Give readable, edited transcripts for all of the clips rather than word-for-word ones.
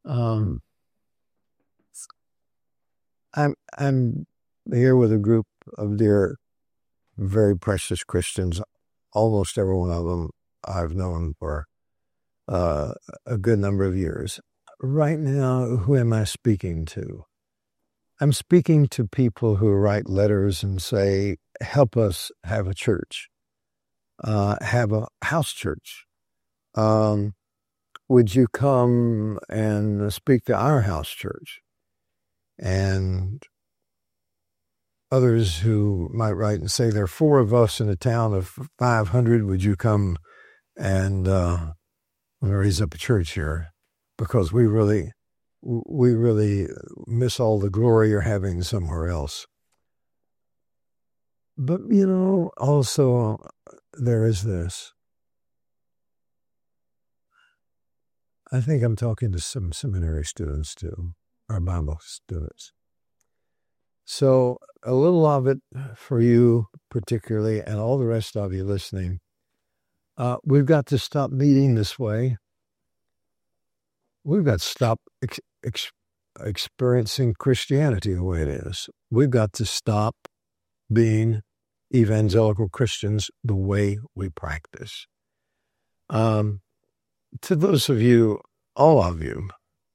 Um, I'm here with a group of dear, very precious Christians. Almost every one of them I've known for a good number of years. Right now, who am I speaking to? I'm speaking to people who write letters and say, help us have a church, have a house church. Would you come and speak to our house church? And others who might write and say, there are 4 of us in a town of 500. Would you come and raise up a church here? Because we really miss all the glory you're having somewhere else. But, also there is this. I think I'm talking to some seminary students too, or Bible students. So a little of it for you particularly, and all the rest of you listening. We've got to stop meeting this way. We've got to stop experiencing Christianity the way it is. We've got to stop being evangelical Christians the way we practice. To those of you, all of you,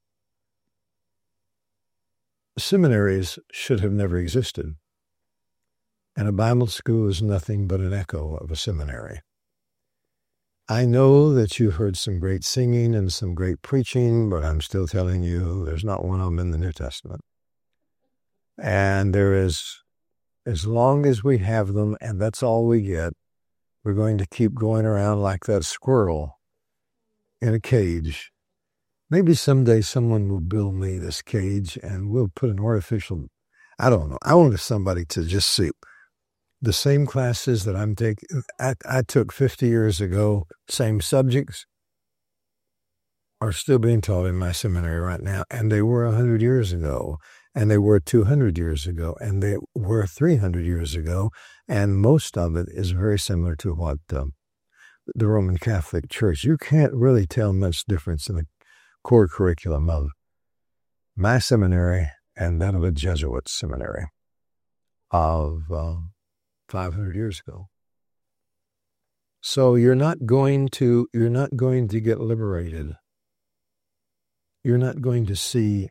seminaries should have never existed. And a Bible school is nothing but an echo of a seminary. I know that you've heard some great singing and some great preaching, but I'm still telling you there's not one of them in the New Testament. And there is, as long as we have them, and that's all we get, we're going to keep going around like that squirrel in a cage. Maybe someday someone will build me this cage and we'll put an artificial, I don't know. I want somebody to just see the same classes that I'm taking. I took 50 years ago, same subjects are still being taught in my seminary right now. And they were 100 years ago, and they were 200 years ago, and they were 300 years ago. And most of it is very similar to what the Roman Catholic Church. You can't really tell much difference in the core curriculum of my seminary and that of a Jesuit seminary of 500 years ago. So you're not going to get liberated. You're not going to see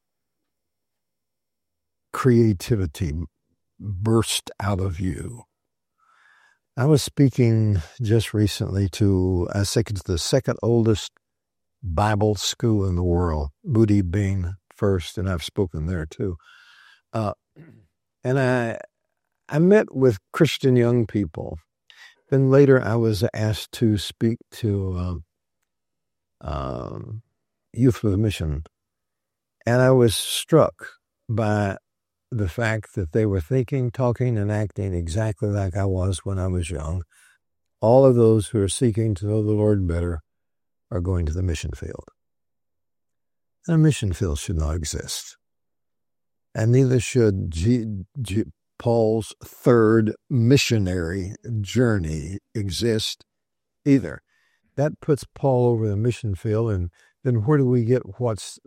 creativity burst out of you. I was speaking just recently to, I think it's the second oldest Bible school in the world, Moody being first, and I've spoken there too. And I met with Christian young people. Then later I was asked to speak to Youth with a Mission. And I was struck by the fact that they were thinking, talking, and acting exactly like I was when I was young. All of those who are seeking to know the Lord better are going to the mission field. And a mission field should not exist. And neither should Paul's third missionary journey exist either. That puts Paul over the mission field, and then where do we get what's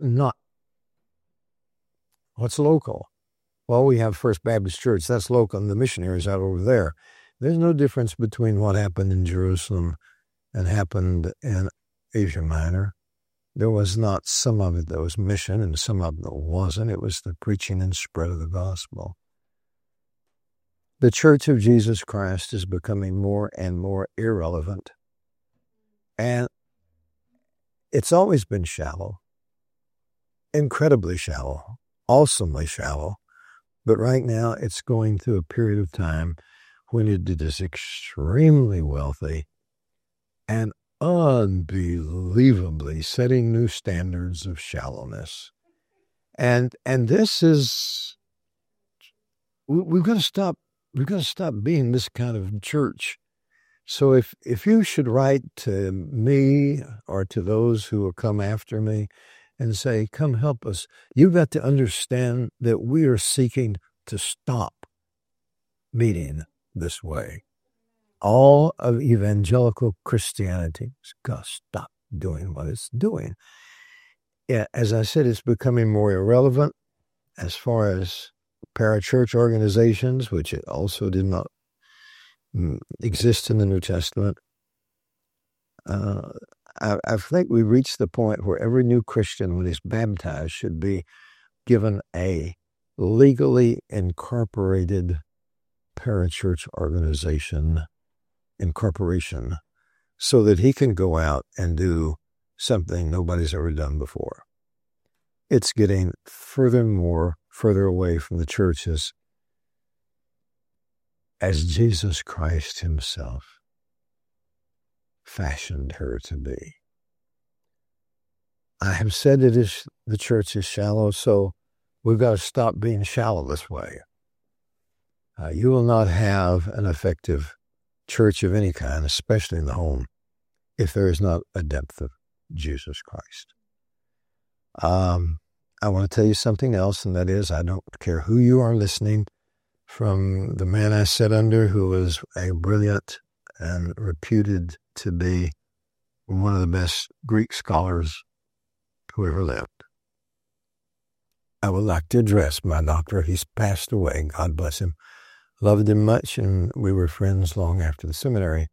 local? Well, we have First Baptist Church. That's local, and the missionaries out over there. There's no difference between what happened in Jerusalem and happened in Asia Minor. There was not some of it that was mission and some of it that wasn't. It was the preaching and spread of the gospel. The Church of Jesus Christ is becoming more and more irrelevant. And it's always been shallow, incredibly shallow, awesomely shallow. But right now it's going through a period of time when it is extremely wealthy and unbelievably setting new standards of shallowness. And this is, we've got to stop being this kind of church. So if you should write to me or to those who will come after me and say, come help us, you've got to understand that we are seeking to stop meeting this way. All of evangelical Christianity has got to stop doing what it's doing. Yeah, as I said, it's becoming more irrelevant as far as parachurch organizations, which it also did not exist in the New Testament. I think we reached the point where every new Christian, when he's baptized, should be given a legally incorporated parachurch incorporation, so that he can go out and do something nobody's ever done before. It's getting further away from the churches as Jesus Christ himself fashioned her to be. I have said the church is shallow, so we've got to stop being shallow this way. You will not have an effective church of any kind, especially in the home, if there is not a depth of Jesus Christ. I want to tell you something else, and that is, I don't care who you are listening, from the man I sat under, who was a brilliant and reputed to be one of the best Greek scholars who ever lived. I would like to address my doctor. He's passed away. God bless him. Loved him much, and we were friends long after the seminary.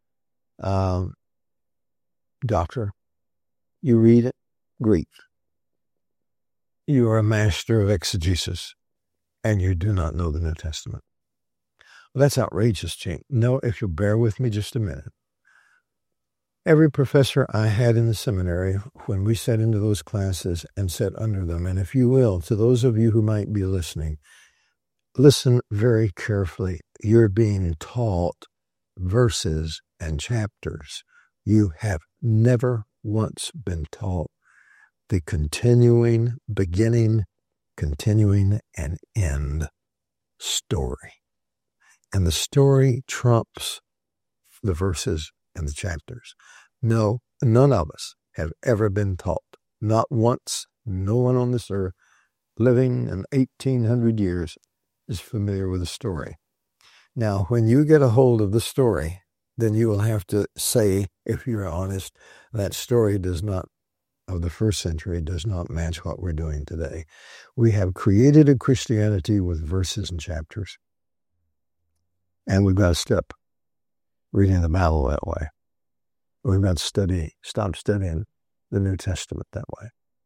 Doctor, you read Greek. You are a master of exegesis, and you do not know the New Testament. Well, that's outrageous, Gene. No, if you'll bear with me just a minute. Every professor I had in the seminary, when we sat into those classes and sat under them, and if you will, to those of you who might be listening, listen very carefully. You're being taught verses and chapters. You have never once been taught the continuing, beginning, continuing, and end story. And the story trumps the verses and the chapters. No, none of us have ever been taught. Not once. No one on this earth living in 1,800 years is familiar with the story. Now, when you get a hold of the story, then you will have to say, if you're honest, that story of the first century does not match what we're doing today. We have created a Christianity with verses and chapters. And we've got to stop reading the Bible that way. We've got to stop studying the New Testament that way.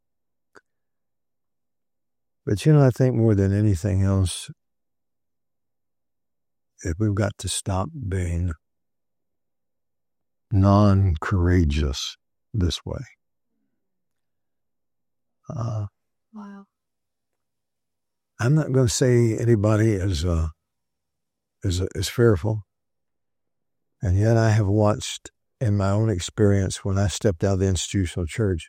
But I think more than anything else, we've got to stop being non-courageous this way. Wow. I'm not going to say anybody is fearful. And yet I have watched in my own experience when I stepped out of the institutional church,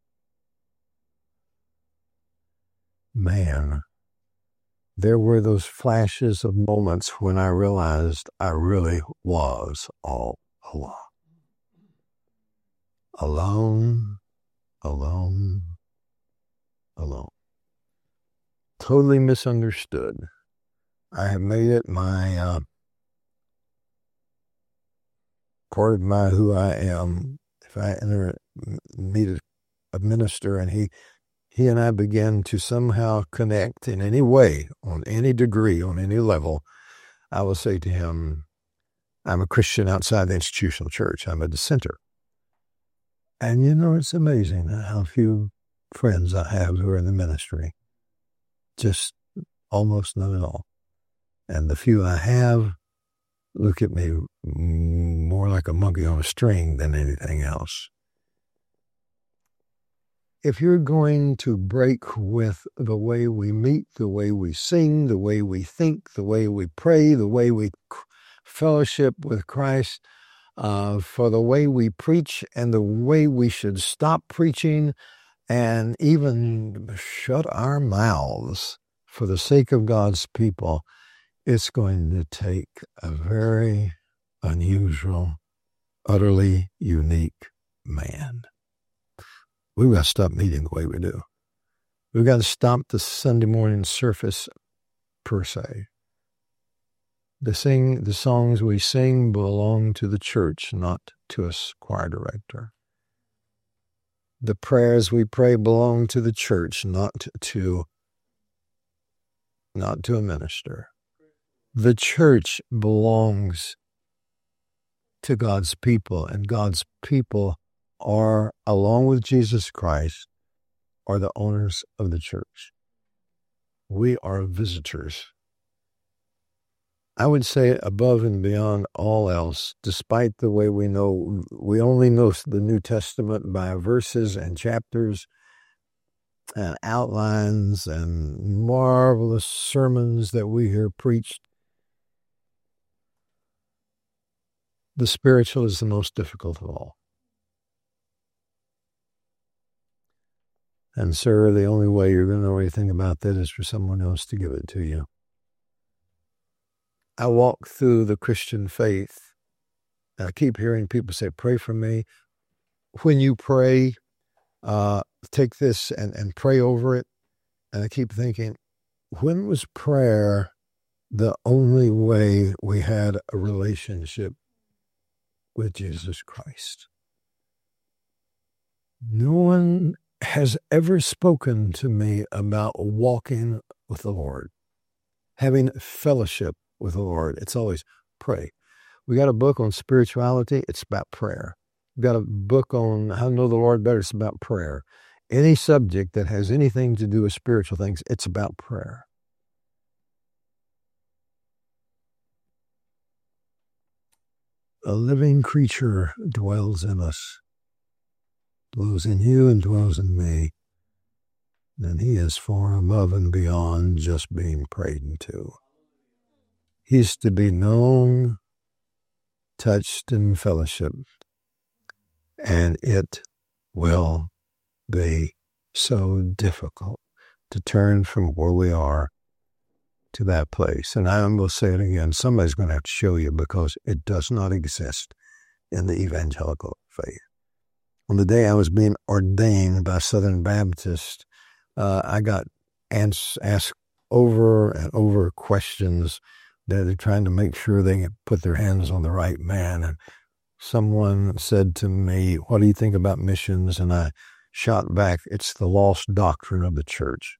man, there were those flashes of moments when I realized I really was all alone. Alone. Totally misunderstood. I have made it my part of who I am. If I meet a minister and he and I begin to somehow connect in any way, on any degree, on any level, I will say to him, I'm a Christian outside the institutional church. I'm a dissenter. And it's amazing how few friends I have who are in the ministry. Just almost none at all. And the few I have look at me more like a monkey on a string than anything else. If you're going to break with the way we meet, the way we sing, the way we think, the way we pray, the way we fellowship with Christ, for the way we preach and the way we should stop preaching and even shut our mouths for the sake of God's people, it's going to take a very unusual, utterly unique man. We've got to stop meeting the way we do. We've got to stop the Sunday morning surface per se. The songs we sing belong to the church, not to a choir director. The prayers we pray belong to the church, not to a minister. The church belongs to God's people, and God's people are, along with Jesus Christ, are the owners of the church. We are visitors. I would say above and beyond all else, despite the way we only know the New Testament by verses and chapters and outlines and marvelous sermons that we hear preached. The spiritual is the most difficult of all. And, sir, the only way you're going to know anything about that is for someone else to give it to you. I walk through the Christian faith, and I keep hearing people say, pray for me. When you pray, take this and pray over it. And I keep thinking, when was prayer the only way we had a relationship with Jesus Christ? No one has ever spoken to me about walking with the Lord, having fellowship with the Lord. It's always pray. We got a book on spirituality. It's about prayer. We got a book on how to know the Lord better. It's about prayer. Any subject that has anything to do with spiritual things, it's about prayer. A living creature dwells in us, dwells in you and dwells in me. And he is far above and beyond just being prayed to. He's to be known, touched, and fellowshipped. And it will be so difficult to turn from where we are to that place. And I will say it again, somebody's going to have to show you, because it does not exist in the evangelical faith. On the day I was being ordained by Southern Baptist, I got asked over and over questions that they're trying to make sure they can put their hands on the right man. And someone said to me, what do you think about missions? And I shot back, it's the lost doctrine of the church.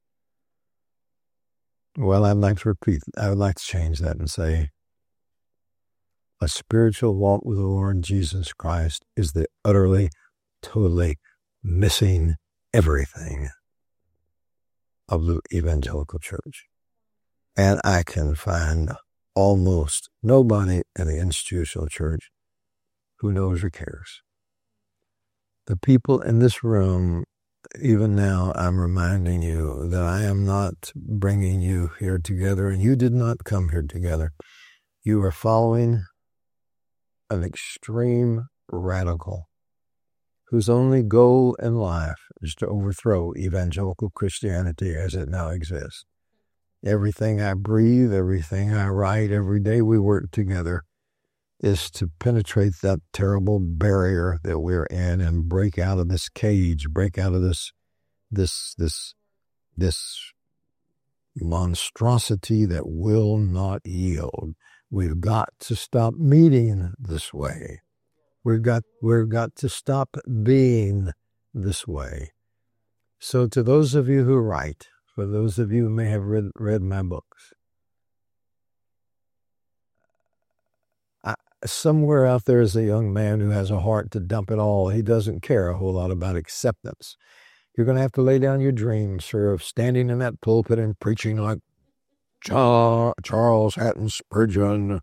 Well, I would like to change that and say, a spiritual walk with the Lord Jesus Christ is the utterly, totally missing everything of the evangelical church. And I can find almost nobody in the institutional church who knows or cares. The people in this room, even now, I'm reminding you that I am not bringing you here together, and you did not come here together. You are following an extreme radical whose only goal in life is to overthrow evangelical Christianity as it now exists. Everything I breathe, everything I write, every day we work together is to penetrate that terrible barrier that we're in and break out of this cage, break out of this monstrosity that will not yield. We've got to stop meeting this way. We've got to stop being this way. So to those of you who write, for those of you who may have read my books, somewhere out there is a young man who has a heart to dump it all. He doesn't care a whole lot about acceptance. You're going to have to lay down your dreams, sir, of standing in that pulpit and preaching like Charles Hatton Spurgeon,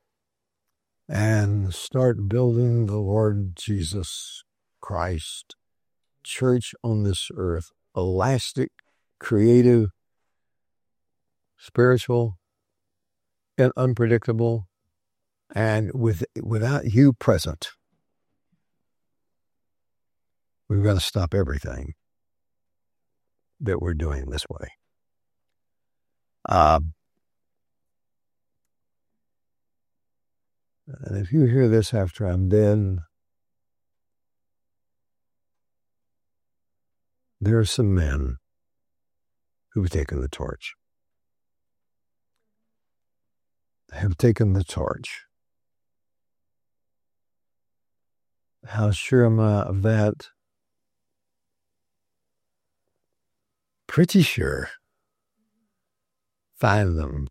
and start building the Lord Jesus Christ church on this earth, elastic, creative, spiritual, and unpredictable, and without you present. We've got to stop everything that we're doing this way. And if you hear this after I'm dead, there are some men who've taken the torch. Have taken the torch. How sure am I of that? pretty sure. Find them.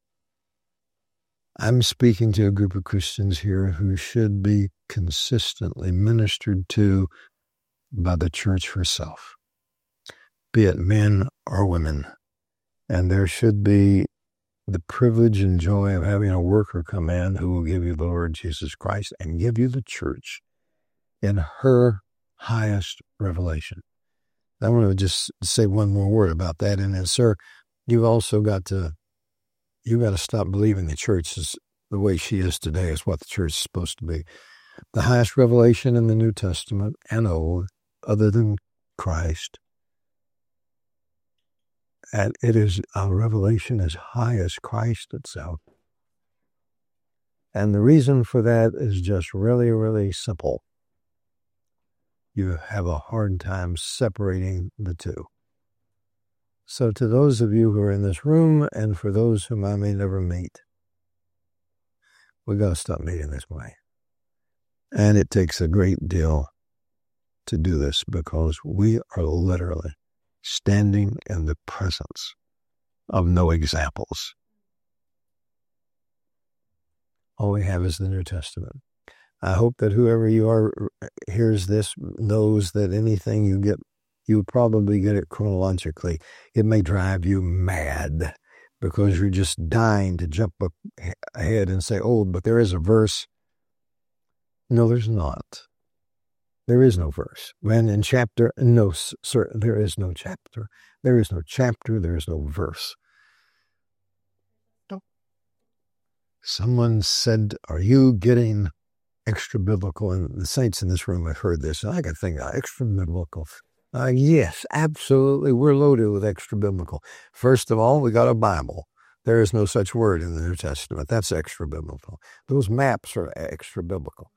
I'm speaking to a group of Christians here who should be consistently ministered to by the church herself, be it men or women. And there should be the privilege and joy of having a worker come in who will give you the Lord Jesus Christ and give you the church in her highest revelation. I want to just say one more word about that. And then, sir, you've also got to stop believing the church is the way she is today is what the church is supposed to be. The highest revelation in the New Testament and Old, other than Christ. And it is a revelation as high as Christ itself. And the reason for that is just really, really simple. You have a hard time separating the two. So to those of you who are in this room and for those whom I may never meet, we got to stop meeting this way. And it takes a great deal to do this because we are literally standing in the presence of no examples. All we have is the New Testament. I hope that whoever you are hears this, knows that anything you get, you probably get it chronologically. It may drive you mad because you're just dying to jump up ahead and say, oh, but there is a verse. No, there's not. There is no verse. When in chapter, no, sir, there is no chapter. There is no chapter. There is no verse. No. Someone said, are you getting extra biblical? And the saints in this room have heard this. And I can think, extra biblical. Yes, absolutely. We're loaded with extra biblical. First of all, we got a Bible. There is no such word in the New Testament. That's extra biblical. Those maps are extra biblical.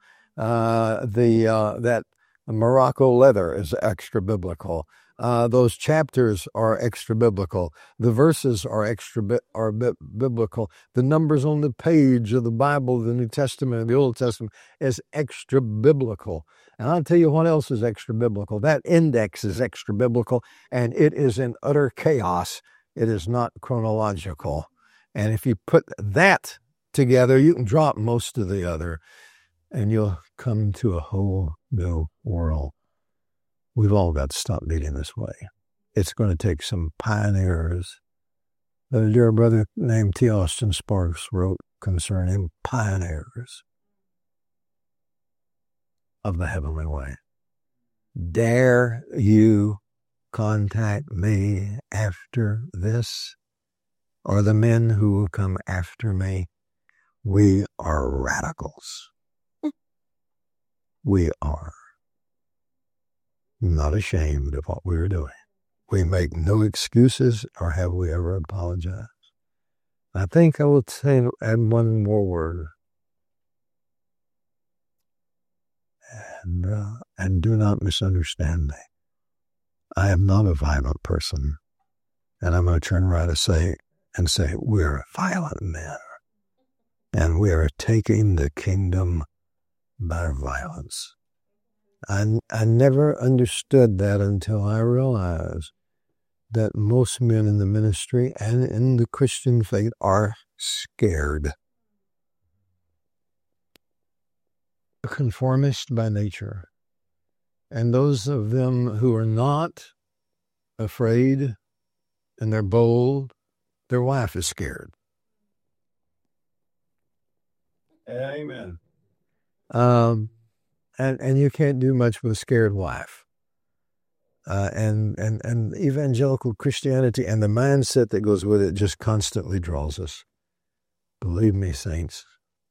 That Morocco leather is extra biblical. Those chapters are extra biblical. The verses are biblical. The numbers on the page of the Bible, the New Testament, and the Old Testament is extra biblical. And I'll tell you what else is extra biblical. That index is extra biblical, and it is in utter chaos. It is not chronological. And if you put that together, you can drop most of the other, and you'll come to a whole new world. We've all got to stop leading this way. It's going to take some pioneers. A dear brother named T. Austin Sparks wrote concerning pioneers of the heavenly way. Dare you contact me after this, or the men who will come after me? We are radicals. We are not ashamed of what we're doing. We make no excuses, or have we ever apologized. I think I will add one more word. And do not misunderstand me. I am not a violent person. And I'm going to turn around and say, we're violent men. And we are taking the kingdom by violence. I never understood that until I realized that most men in the ministry and in the Christian faith are scared. Conformist by nature. And those of them who are not afraid and they're bold, their wife is scared. Amen. And you can't do much with a scared wife. And evangelical Christianity and the mindset that goes with it just constantly draws us. Believe me, saints,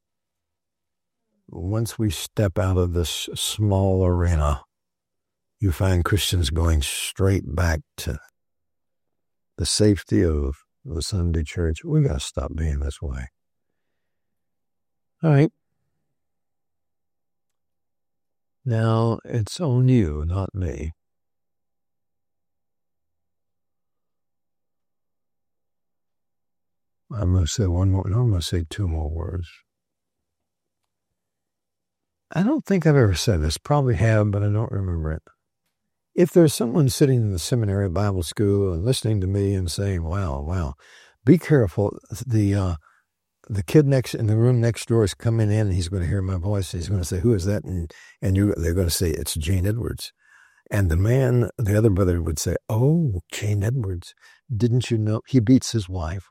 once we step out of this small arena, you find Christians going straight back to the safety of the Sunday church. We've got to stop being this way. All right. Now, it's on you, not me. I'm going to say one more. No, I'm going to say two more words. I don't think I've ever said this. Probably have, but I don't remember it. If there's someone sitting in the seminary Bible school and listening to me and saying, wow, be careful. The kid in the room next door is coming in and he's going to hear my voice. He's going to say, who is that? And they're going to say, it's Gene Edwards. And the other brother would say, oh, Gene Edwards, didn't you know he beats his wife?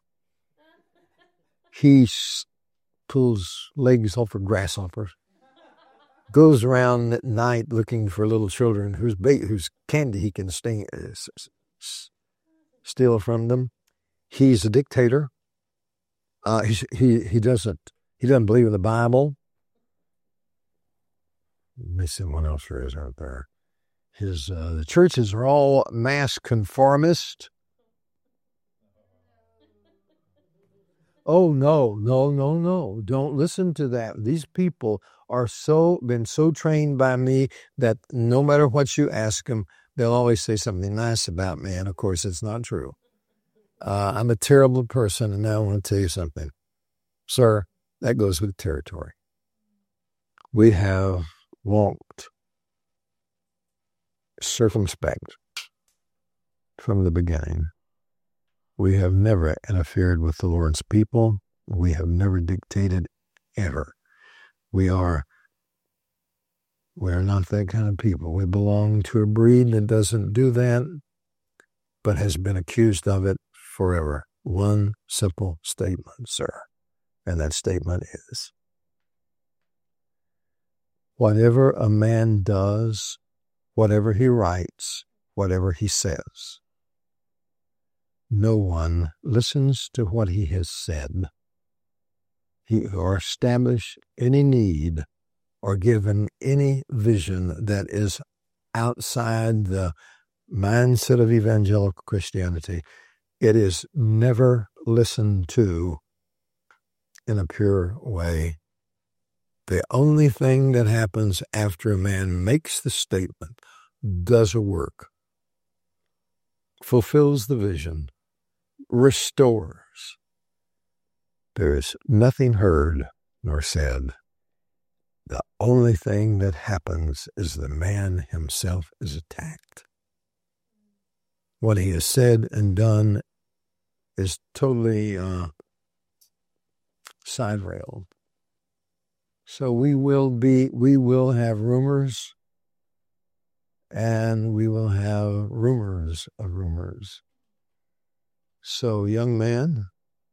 He pulls legs off of grasshoppers, goes around at night looking for little children whose candy he can steal from them. He's a dictator. He doesn't believe in the Bible. Let me see what else there is out there. The churches are all mass conformist. Oh, no. Don't listen to that. These people are been so trained by me that no matter what you ask them, they'll always say something nice about me. And of course, it's not true. I'm a terrible person. And now I want to tell you something. Sir, that goes with territory. We have walked circumspect from the beginning. We have never interfered with the Lord's people. We have never dictated ever. We are not that kind of people. We belong to a breed that doesn't do that, but has been accused of it forever. One simple statement, sir. And that statement is, whatever a man does, whatever he writes, whatever he says, no one listens to what he has said, or establish any need or given any vision that is outside the mindset of evangelical Christianity. It is never listened to in a pure way. The only thing that happens after a man makes the statement, does a work, fulfills the vision, restores, there is nothing heard nor said. The only thing that happens is the man himself is attacked. What he has said and done is totally side railed. So we will have rumors, and we will have rumors of rumors. So, young man,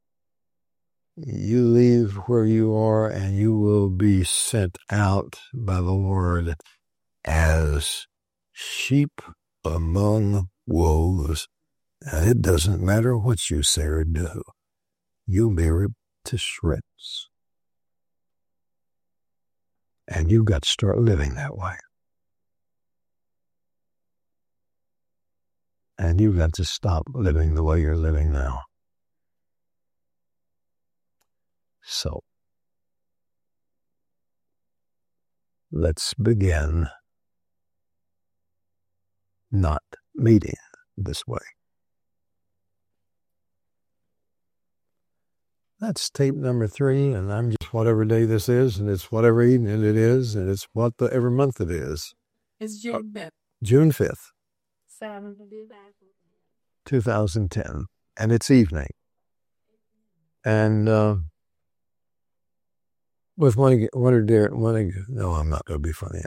you leave where you are and you will be sent out by the Lord as sheep among wolves. And it doesn't matter what you say or do. You'll be ripped to shreds. And you've got to start living that way. And you've got to stop living the way you're living now. So, let's begin not meeting this way. That's tape number 3, and I'm just whatever day this is, and it's whatever evening it is, and it's whatever month it is. It's June 5th. June 5th. 2010. And it's evening. And no, I'm not going to be funny.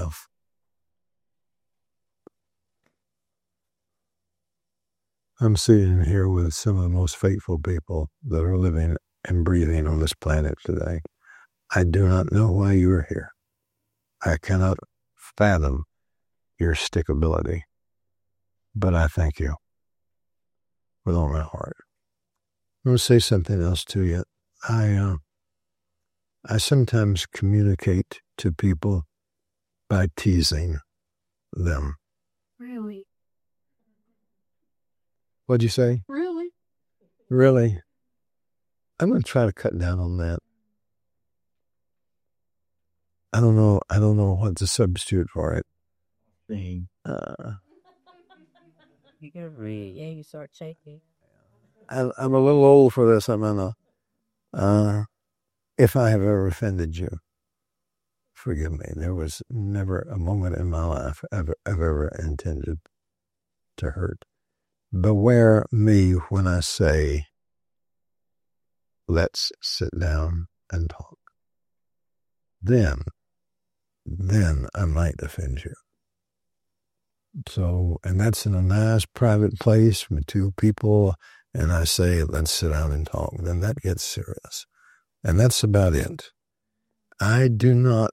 I'm sitting here with some of the most faithful people that are living and breathing on this planet today. I do not know why you are here. I cannot fathom your stickability, but I thank you with all my heart. I'm going to say something else to you. I sometimes communicate to people by teasing them. Really? What'd you say? Really? Really? I'm going to try to cut down on that. I don't know what to substitute for it. You can read. Yeah, you start shaking. I'm a little old for this. I'm gonna. If I have ever offended you, forgive me. There was never a moment in my life I've ever intended to hurt. Beware me when I say, let's sit down and talk. Then I might offend you. So, and that's in a nice private place with two people, and I say, let's sit down and talk. Then that gets serious. And that's about it. I do not,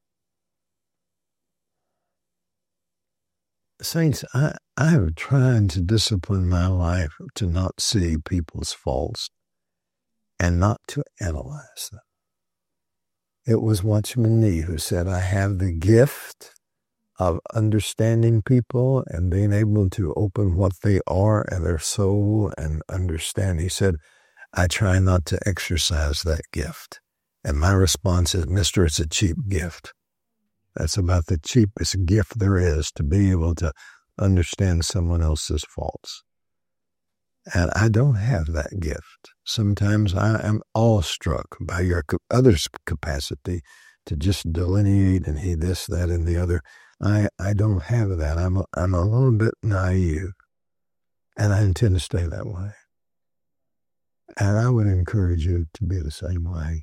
saints, I have tried to discipline my life to not see people's faults and not to analyze them. It was Watchman Nee who said, I have the gift of understanding people and being able to open what they are and their soul and understand. He said, I try not to exercise that gift. And my response is, Mister, it's a cheap gift. That's about the cheapest gift there is, to be able to understand someone else's faults. And I don't have that gift. Sometimes I am awestruck by your other's capacity to just delineate and he this, that, and the other. I don't have that. I'm a little bit naive, and I intend to stay that way. And I would encourage you to be the same way.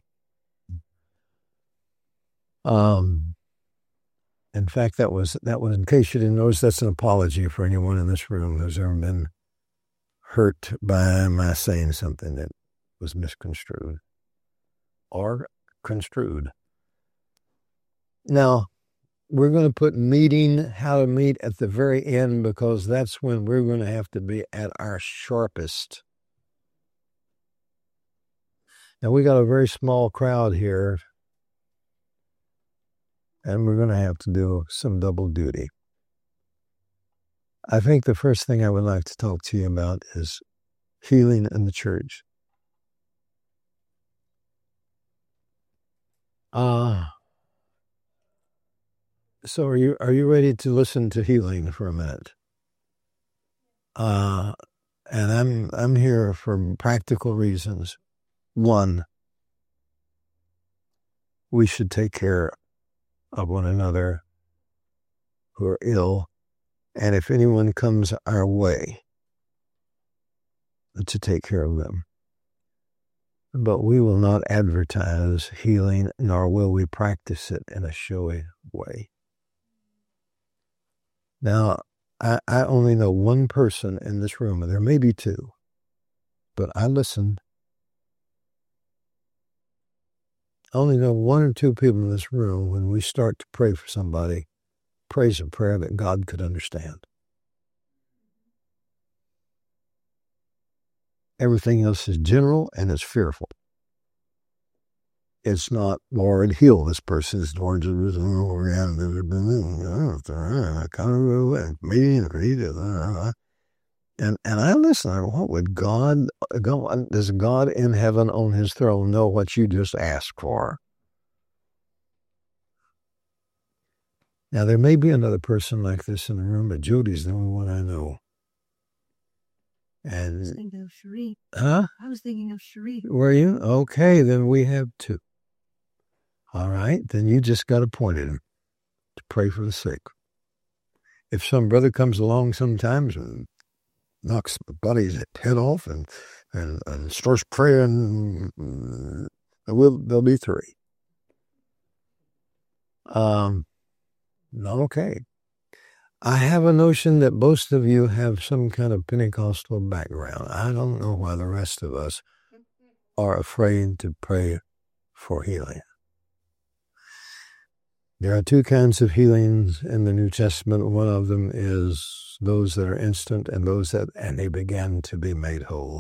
In fact, that was, in case you didn't notice, that's an apology for anyone in this room who's ever been hurt by my saying something that was misconstrued or construed. Now, we're going to put how to meet at the very end, because that's when we're going to have to be at our sharpest. Now, we got a very small crowd here, and we're going to have to do some double duty. I think the first thing I would like to talk to you about is healing in the church. So are you ready to listen to healing for a minute? And I'm here for practical reasons. One, we should take care of one another who are ill, and if anyone comes our way, to take care of them. But we will not advertise healing, nor will we practice it in a showy way. Now, I only know one person in this room, and there may be two, but I listened. I only know one or two people in this room, when we start to pray for somebody, prays a prayer that God could understand. Everything else is general and it's fearful. It's not, Lord, heal this person. It's Lord, and I listen. What would does God in heaven on his throne know what you just asked for? Now, there may be another person like this in the room, but Jody's the only one I know. And, I was thinking of Cherie. Huh? I was thinking of Cherie. Were you? Okay, then we have two. All right, then you just got appointed to pray for the sick. If some brother comes along sometimes and knocks my buddy's head off and starts praying, there'll be three. Okay. I have a notion that most of you have some kind of Pentecostal background. I don't know why the rest of us are afraid to pray for healing. There are two kinds of healings in the New Testament. One of them is those that are instant and and they begin to be made whole.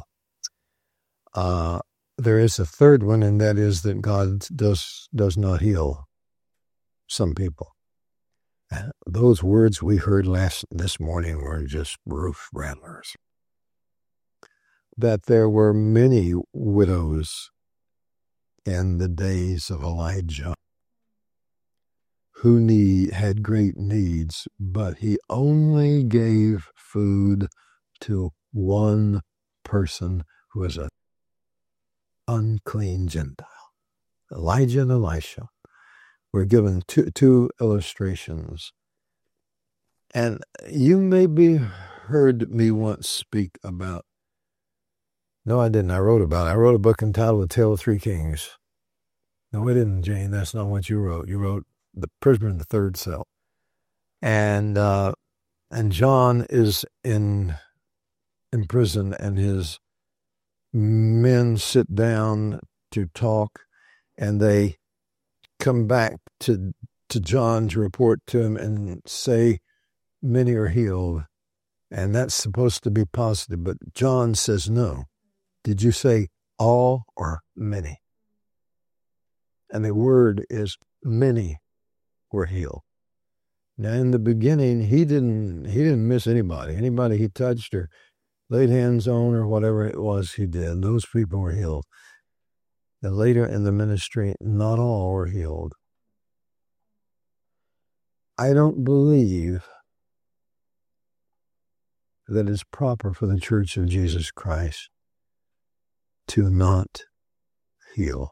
There is a third one, and that is that God does not heal some people. Those words we heard this morning were just roof rattlers. That there were many widows in the days of Elijah who had great needs, but he only gave food to one person who was an unclean Gentile. Elijah and Elisha we're given two illustrations. And you maybe heard me once speak about, no, I didn't. I wrote a book entitled The Tale of Three Kings. No, I didn't, Jane. That's not what you wrote. You wrote The Prisoner in the Third Cell. And John is in prison, and his men sit down to talk, and they come back to John to report to him and say, many are healed. And that's supposed to be positive, but John says no. Did you say all or many? And the word is many were healed. Now in the beginning, he didn't miss anybody. Anybody he touched or laid hands on or whatever it was he did, those people were healed. And later in the ministry, not all were healed. I don't believe that it's proper for the Church of Jesus Christ to not heal.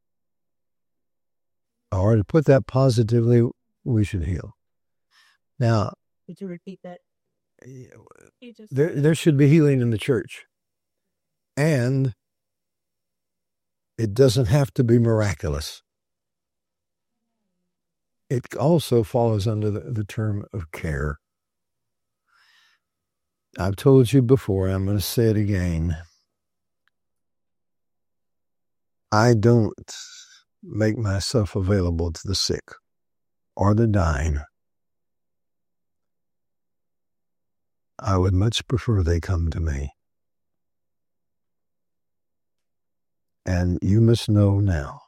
Or to put that positively, we should heal. Now, Could you repeat that? There should be healing in the church. And it doesn't have to be miraculous. It also falls under the term of care. I've told you before, I'm going to say it again. I don't make myself available to the sick or the dying. I would much prefer they come to me. And you must know now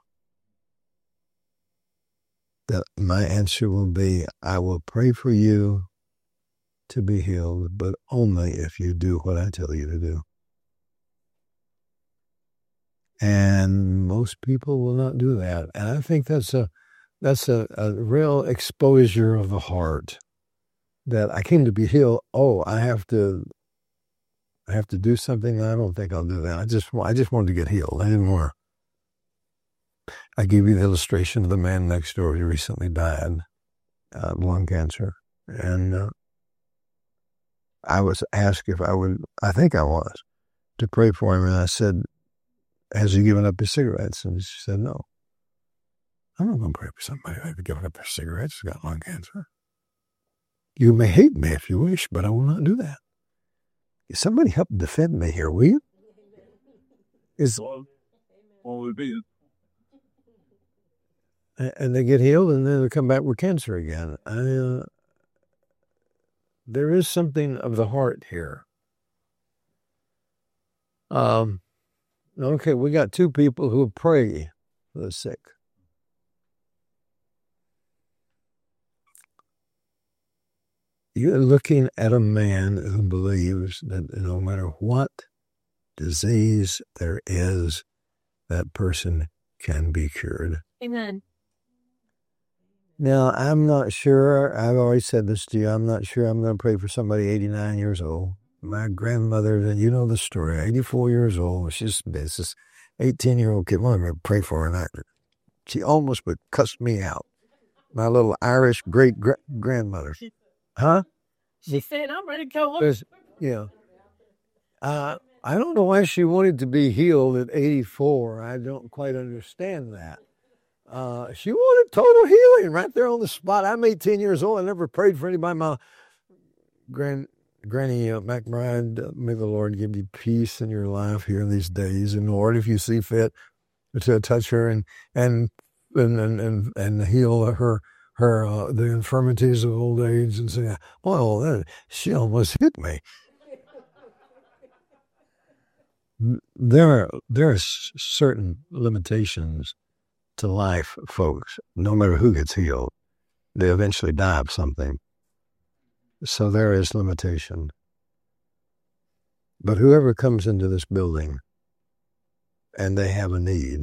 that my answer will be, I will pray for you to be healed, but only if you do what I tell you to do. And most people will not do that. And I think that's a real exposure of the heart, that I came to be healed. Oh, I have to do something. I don't think I'll do that. I just wanted to get healed. I didn't want to. I gave you the illustration of the man next door who recently died of lung cancer. And I was asked if I would, I think I was, to pray for him. And I said, has he given up his cigarettes? And she said, no. I'm not going to pray for somebody who's given up their cigarettes, who's got lung cancer. You may hate me if you wish, but I will not do that. Somebody help defend me here, will you? And they get healed, and then they come back with cancer again. There is something of the heart here. Okay, we got two people who pray for the sick. You're looking at a man who believes that no matter what disease there is, that person can be cured. Amen. Now, I'm not sure, I've already said this to you, I'm not sure I'm going to pray for somebody 89 years old. My grandmother, you know the story, 84 years old, she's this 18-year-old kid, well, I'm going to pray for her, and she almost would cuss me out. My little Irish great-grandmother. Huh? She said, I'm ready to go up. Yeah. I don't know why she wanted to be healed at 84. I don't quite understand that. She wanted total healing right there on the spot. I'm 18 years old. I never prayed for anybody. My Granny McBride, may the Lord give you peace in your life here in these days. And Lord, if you see fit to touch her and heal her the infirmities of old age, and say, well, she almost hit me. There are certain limitations to life, folks. No matter who gets healed, they eventually die of something. So there is limitation. But whoever comes into this building and they have a need,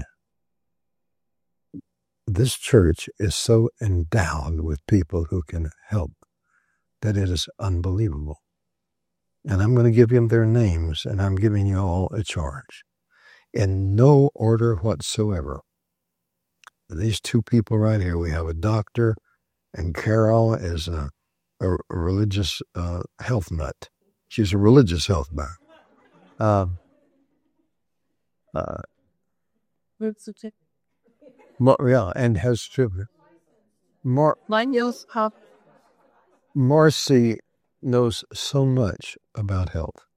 this church is so endowed with people who can help that it is unbelievable. And I'm going to give you their names, and I'm giving you all a charge. In no order whatsoever. these two people right here. We have a doctor, and Carol is a religious health nut. She's a religious health nut. Yeah, and has children. Marcy knows so much about health.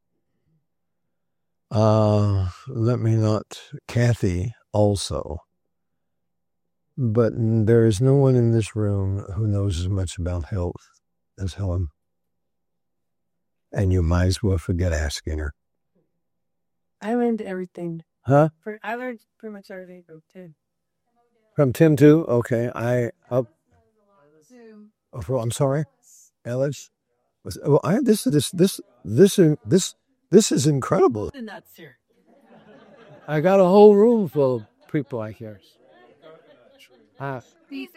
Kathy also. But there is no one in this room who knows as much about health as Helen. And you might as well forget asking her. I learned everything. Huh? I learned pretty much everything from Tim. From Tim too? Okay. I'm sorry, Ellis. Well, this is incredible. The nuts here. I got a whole room full of people like yours. He's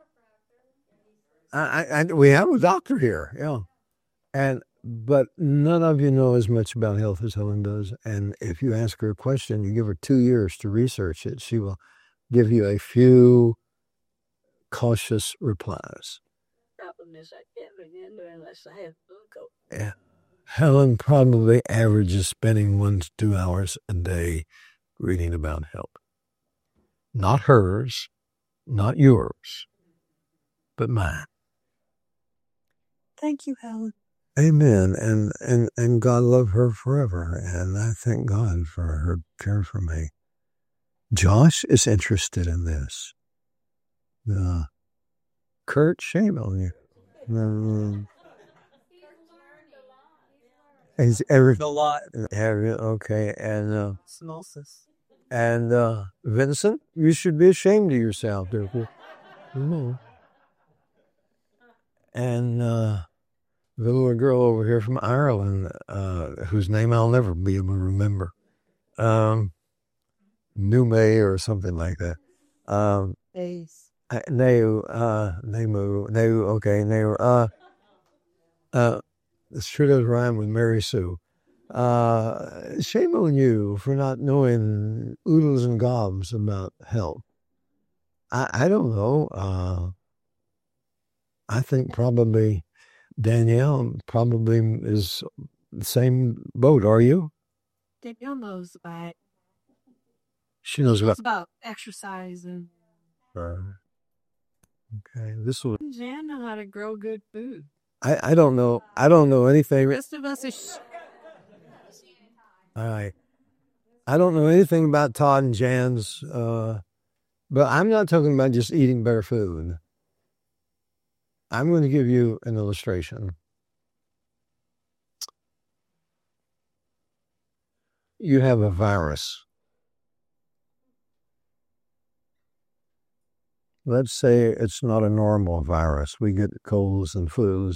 a chiropractor. We have a doctor here, yeah, but none of you know as much about health as Helen does. And if you ask her a question, you give her 2 years to research it, she will give you a few cautious replies. Problem is, I can't remember unless I have glucose. Yeah. Helen probably averages spending 1 to 2 hours a day reading about health. Not hers, not yours, but mine. Thank you, Helen. Amen. And God love her forever. And I thank God for her care for me. Josh is interested in this. Kurt, shame on you. He's a lot. Okay. And Vincent, you should be ashamed of yourself. And the little girl over here from Ireland, whose name I'll never be able to remember, Nume or something like that. Neu. Okay, Neu. This sure does rhyme with Mary Sue. Shame on you for not knowing oodles and gobs about health. I don't know. I think probably Danielle probably is the same boat. Are you? Danielle knows about. She knows about exercise and. Okay, this will. Jan know how to grow good food. I don't know. I don't know anything. The rest of us is. All right. I don't know anything about Todd and Jan's, but I'm not talking about just eating better food. I'm going to give you an illustration. You have a virus. Let's say it's not a normal virus. We get colds and flus.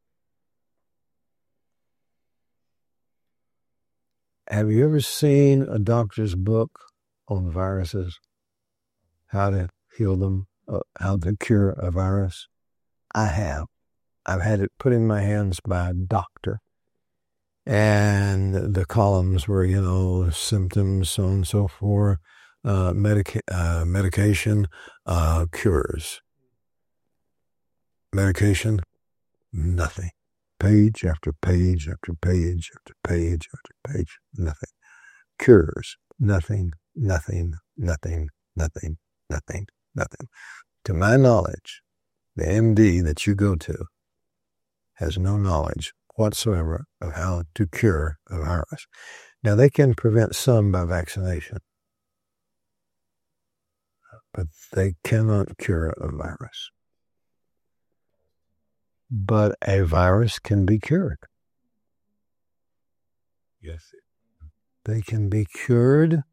Have you ever seen a doctor's book on viruses? How to heal them, how to cure a virus? I have. I've had it put in my hands by a doctor. And the columns were, symptoms, so on and so forth, medication, cures. Medication, nothing. Page after page after page after page after page, nothing. Cures, nothing, nothing, nothing, nothing, nothing, nothing. To my knowledge, the MD that you go to has no knowledge whatsoever of how to cure a virus. Now, they can prevent some by vaccination, but they cannot cure a virus. But a virus can be cured. Yes. They can be cured.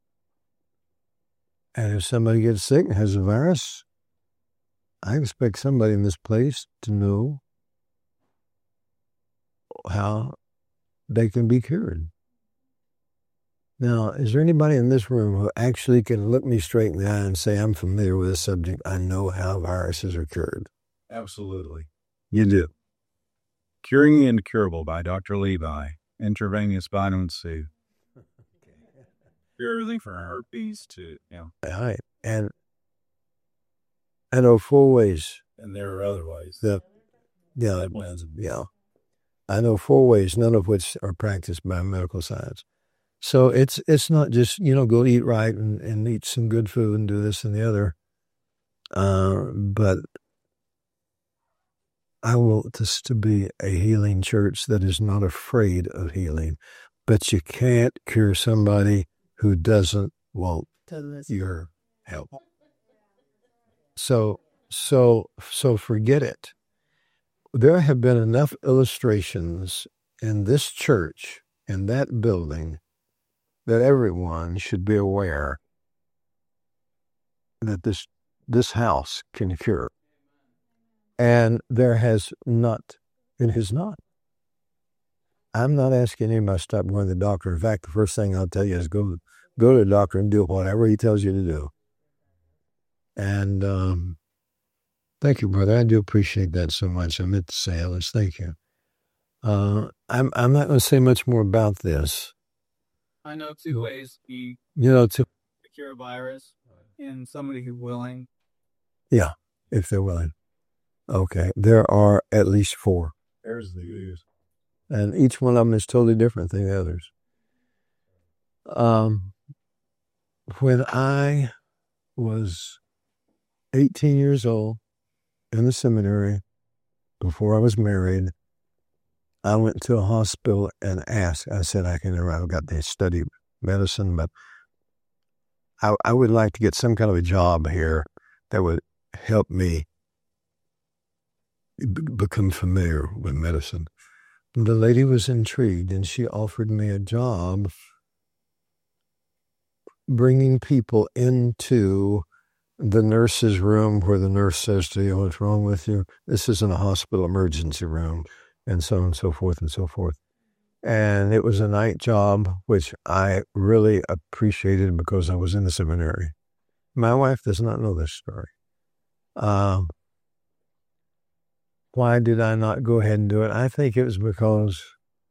And if somebody gets sick and has a virus, I expect somebody in this place to know how they can be cured. Now, is there anybody in this room who actually can look me straight in the eye and say, I'm familiar with this subject, I know how viruses are cured? Absolutely. You do. Curing the Incurable by Dr. Levi. Intravenous vitamin C. Cure everything from herpes to, All right. And I know 4 ways. And there are other ways. Yeah. I know 4 ways, none of which are practiced by medical science. So it's not just, go eat right and eat some good food and do this and the other. But I want this to be a healing church that is not afraid of healing. But you can't cure somebody who doesn't want your help. So forget it. There have been enough illustrations in this church, in that building, that everyone should be aware that this house can cure. And there has not. It has not. I'm not asking anybody to stop going to the doctor. In fact, the first thing I'll tell you is go to the doctor and do whatever he tells you to do. And thank you, brother. I do appreciate that so much. I meant to say, Ellis, thank you. I'm not going to say much more about this. I know 2 ways to cure a virus, and somebody who's willing. Yeah, if they're willing. Okay, there are at least 4. There's the use. And each one of them is totally different than the others. When I was 18 years old in the seminary, before I was married, I went to a hospital and asked. I said, I've got to study medicine, but I would like to get some kind of a job here that would help me become familiar with medicine. The lady was intrigued, and she offered me a job bringing people into the nurse's room where the nurse says to you, what's wrong with you? This isn't a hospital emergency room, and so on and so forth and so forth. And it was a night job, which I really appreciated because I was in the seminary. My wife does not know this story. Why did I not go ahead and do it? I think it was because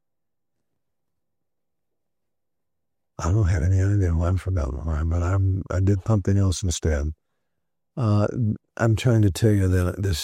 I don't have any idea why. I've forgotten why, but I did something else instead. I'm trying to tell you that this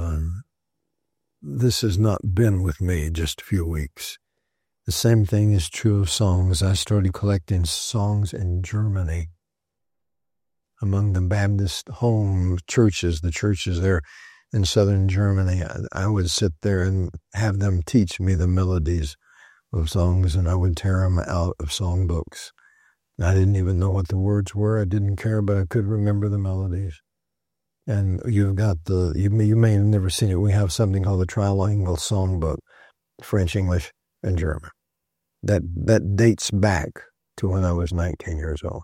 has not been with me just a few weeks. The same thing is true of songs. I started collecting songs in Germany among the Baptist home churches, the churches there in southern Germany. I would sit there and have them teach me the melodies of songs, and I would tear them out of songbooks. I didn't even know what the words were. I didn't care, but I could remember the melodies. And you've got you may have never seen it. We have something called the Trilingual Songbook, French, English, and German. That dates back to when I was 19 years old.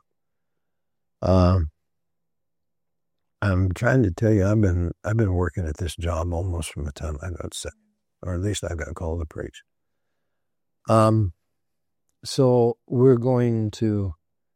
I'm trying to tell you, I've been working at this job almost from the time I got sick, or at least I got called to preach. So we're going to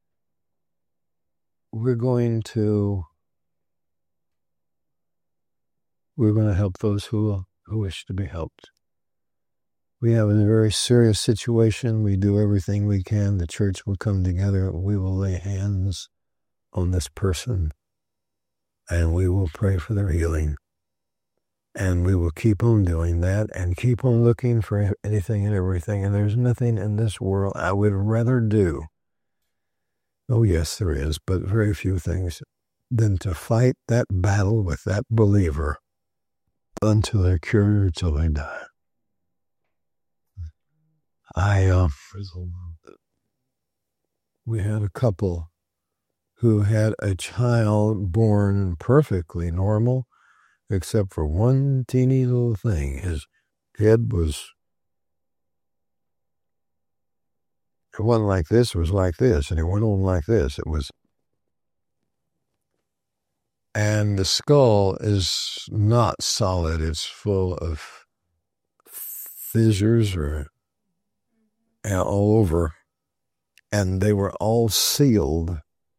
help those who wish to be helped. We have a very serious situation. We do everything we can. The church will come together. We will lay hands on this person, and we will pray for their healing. And we will keep on doing that and keep on looking for anything and everything. And there's nothing in this world I would rather do. Oh, yes, there is, but very few things than to fight that battle with that believer until they're cured, till they die. We had a couple who had a child born perfectly normal, except for one teeny little thing. His head it wasn't like this, it was like this, and it went on like this. And the skull is not solid. It's full of fissures all over, and they were all sealed.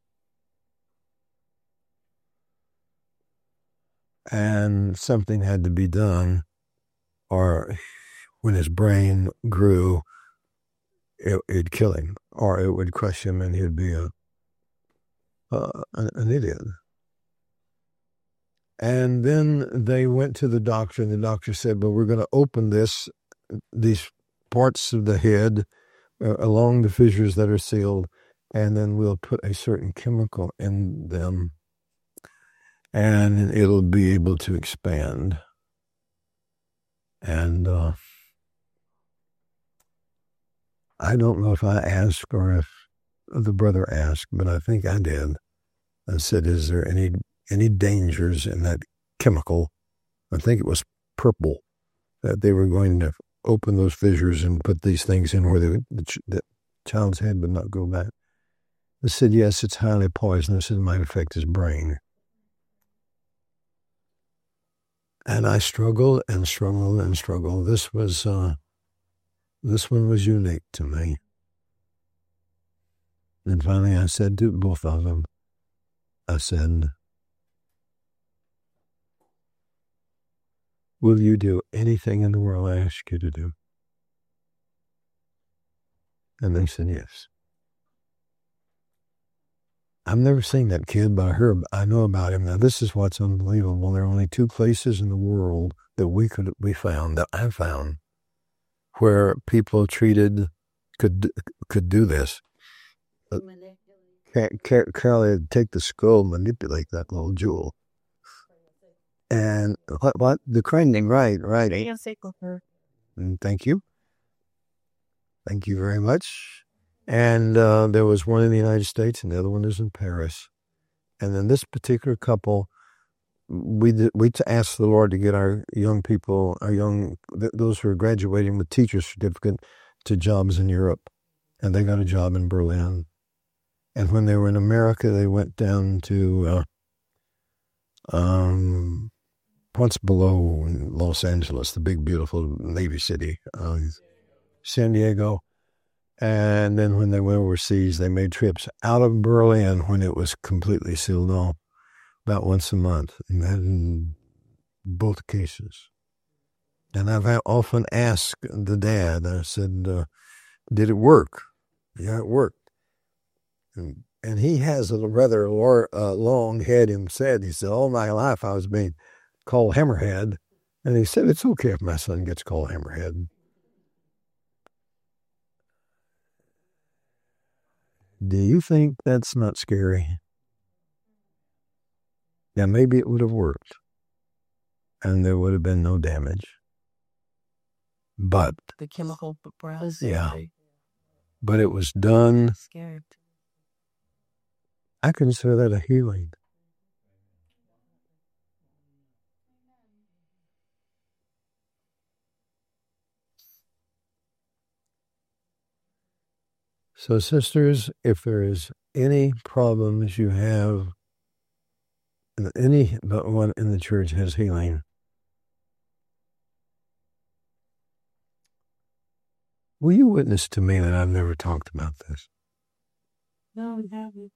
And something had to be done, or when his brain grew, it'd kill him, or it would crush him, and he'd be an idiot. And then they went to the doctor, and the doctor said, well, we're going to open these parts of the head along the fissures that are sealed, and then we'll put a certain chemical in them, and it'll be able to expand. And I don't know if I asked or if the brother asked, but I think I did. I said, is there any dangers in that chemical? I think it was purple, that they were going to open those fissures and put these things in where the child's head would not go back. I said, yes, it's highly poisonous and might affect his brain. And I struggled and struggled and struggled. This one was unique to me. And finally I said to both of them, I said, will you do anything in the world I ask you to do? And they said, yes. I've never seen that kid, but I know about him. Now, this is what's unbelievable. There are only 2 places in the world that I found, where people treated could do this. Carol would take the skull, manipulate that little jewel. And what? The cranium, right. Thank you. Thank you very much. And there was one in the United States, and the other one is in Paris. And then this particular couple, we asked the Lord to get our young people, those who are graduating with teacher's certificate, to jobs in Europe. And they got a job in Berlin. And when they were in America, they went down to Ponce Below in Los Angeles, the big, beautiful Navy city, San Diego. And then when they went overseas, they made trips out of Berlin when it was completely sealed off, about once a month. And that in both cases. And I've often asked the dad, I said, did it work? Yeah, it worked. And he has a rather long head himself. He said, all my life I was being called Hammerhead. And he said, it's okay if my son gets called Hammerhead. Do you think that's not scary? Yeah, maybe it would have worked. And there would have been no damage. But the chemical process. Yeah. But it was done. Scared. I consider that a healing. So, sisters, if there is any problems you have, anyone in the church has healing, will you witness to me that I've never talked about this? No, we haven't.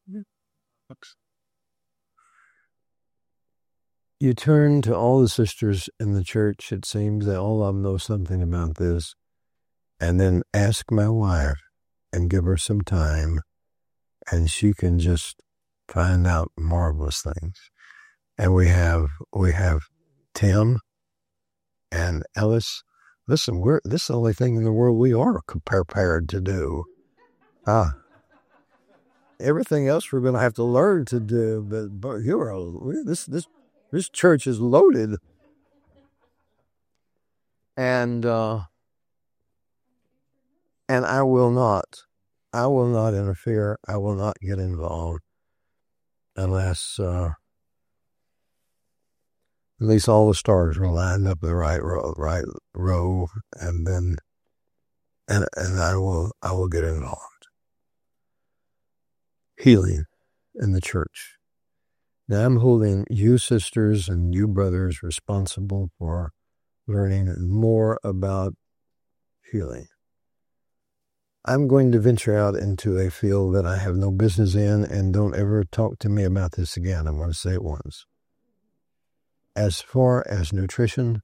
You turn to all the sisters in the church, it seems that all of them know something about this, and then ask my wife and give her some time, and she can just find out marvelous things. And we have Tim and Ellis. Listen, this is the only thing in the world we are prepared to do. Everything else we're going to have to learn to do, but this church is loaded. And I will not interfere. I will not get involved unless at least all the stars are lined up in the right row, and then I will get involved. Healing in the church. Now I'm holding you sisters and you brothers responsible for learning more about healing. I'm going to venture out into a field that I have no business in, and don't ever talk to me about this again. I'm going to say it once. As far as nutrition,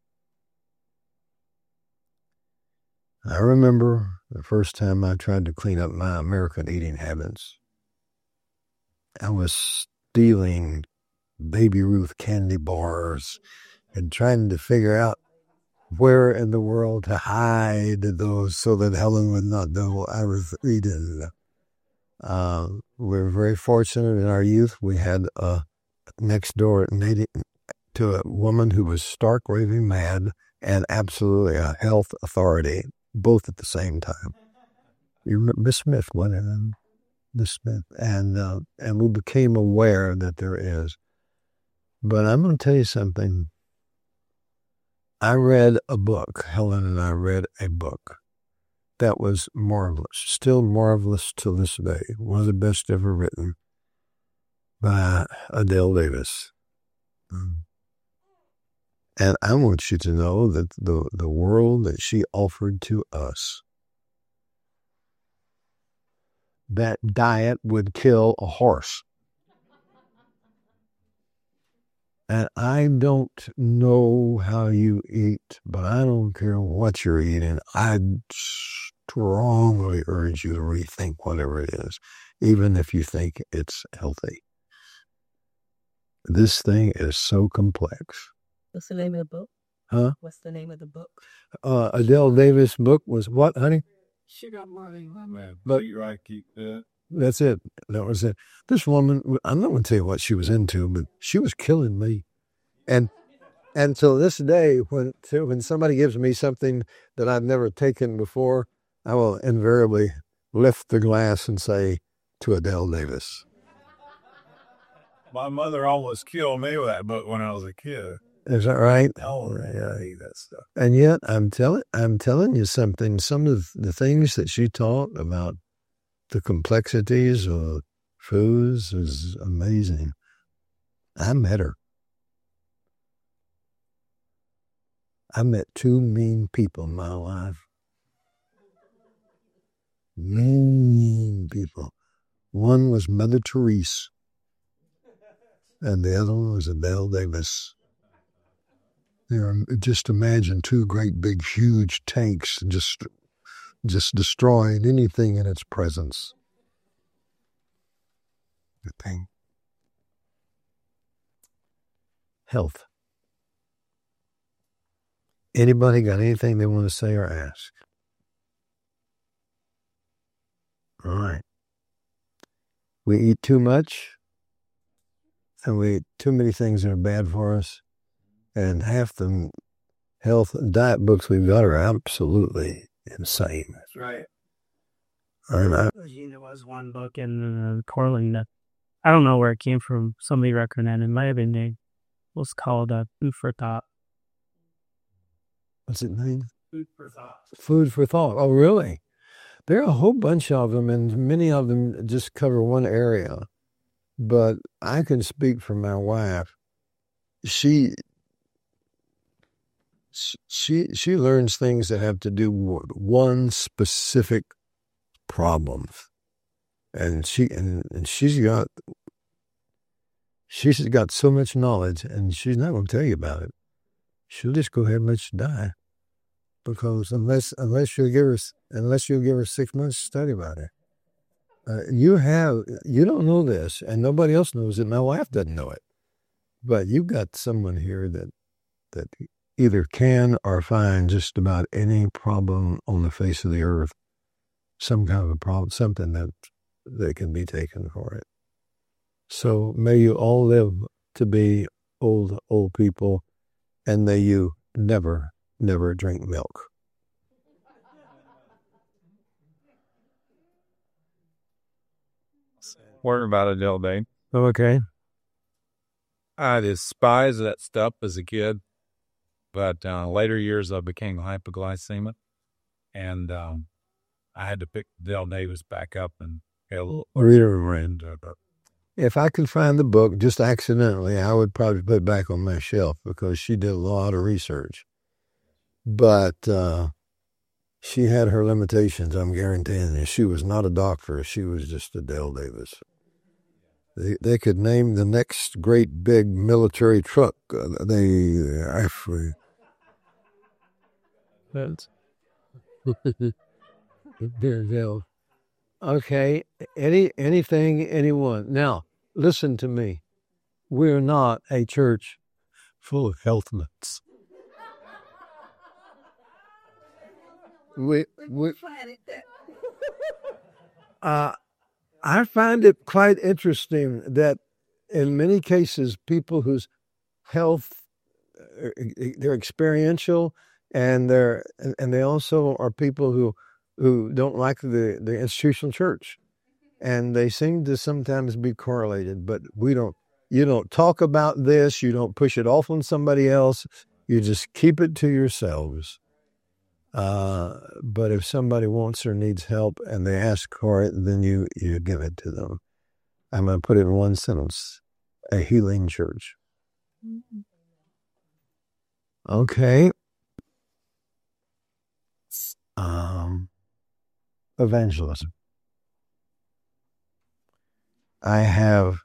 I remember the first time I tried to clean up my American eating habits. I was stealing Baby Ruth candy bars and trying to figure out where in the world to hide those so that Helen would not know I was eating. We're very fortunate in our youth. We had next door to a woman who was stark raving mad and absolutely a health authority, both at the same time. You remember Miss Smith, Miss Smith, and we became aware that there is. But I'm going to tell you something. I read a book. Helen and I read a book that was marvelous, still marvelous to this day. One of the best ever written by Adele Davis. And I want you to know that the world that she offered to us, that diet would kill a horse. And I don't know how you eat, but I don't care what you're eating. I strongly urge you to rethink whatever it is, even if you think it's healthy. This thing is so complex. What's the name of the book? Huh? What's the name of the book? Adele Davis' book was what, honey? Sugar Mommy. But you're right, keep that. That's it. That was it. This woman, I'm not going to tell you what she was into, but she was killing me. And till this day, when somebody gives me something that I've never taken before, I will invariably lift the glass and say, to Adele Davis. My mother almost killed me with that book when I was a kid. Is that right? Oh, yeah, I hate that stuff. And yet, I'm telling you something. Some of the things that she taught about the complexities of foods is amazing. I met her. I met two mean people in my life. Mean people. One was Mother Teresa, and the other one was Adele Davis. Just imagine two great, big, huge tanks just destroying anything in its presence. The thing. Health. Anybody got anything they want to say or ask? All right. We eat too much, and we eat too many things that are bad for us, and half the health and diet books we've got are absolutely insane. That's right. There was one book in Corling that I don't know where it came from. Somebody recommended it. It might have been named. It was called Food for Thought. What's it named? Food for Thought. Food for Thought. Oh, really? There are a whole bunch of them, and many of them just cover one area. But I can speak for my wife. She learns things that have to do with one specific problem, and she's got so much knowledge, and she's not going to tell you about it. She'll just go ahead and let you die, because unless you'll give her 6 months to study about it. You don't know this, and nobody else knows it. My wife doesn't know it, but you've got someone here that either can or find just about any problem on the face of the earth, some kind of a problem, something that can be taken for it. So may you all live to be old people, and may you never drink milk. Word about Adele Day. Okay. I despised that stuff as a kid, but later years I became hypoglycemic, and I had to pick Adele Davis back up and get a little read. If I could find the book just accidentally, I would probably put it back on my shelf, because she did a lot of research. But she had her limitations, I'm guaranteeing you. She was not a doctor. She was just Adele Davis. They could name the next great big military truck. Okay. Anything, anyone. Now, listen to me. we're not a church full of health nuts. I find it quite interesting that in many cases, people whose health, they're experiential, and they also are people who don't like the institutional church, and they seem to sometimes be correlated. But you don't talk about this. You don't push it off on somebody else. You just keep it to yourselves. But if somebody wants or needs help and they ask for it, then you give it to them. I'm going to put it in one sentence: a healing church. Okay. Evangelism. I have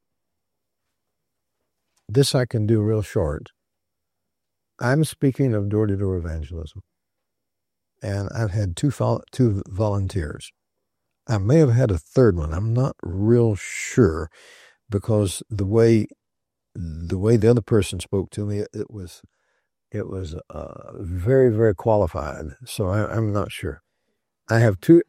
this. I can do real short. I'm speaking of door-to-door evangelism. And I've had two volunteers. I may have had a third one. I'm not real sure, because the way the other person spoke to me, it was very, very qualified. So I'm not sure. I have two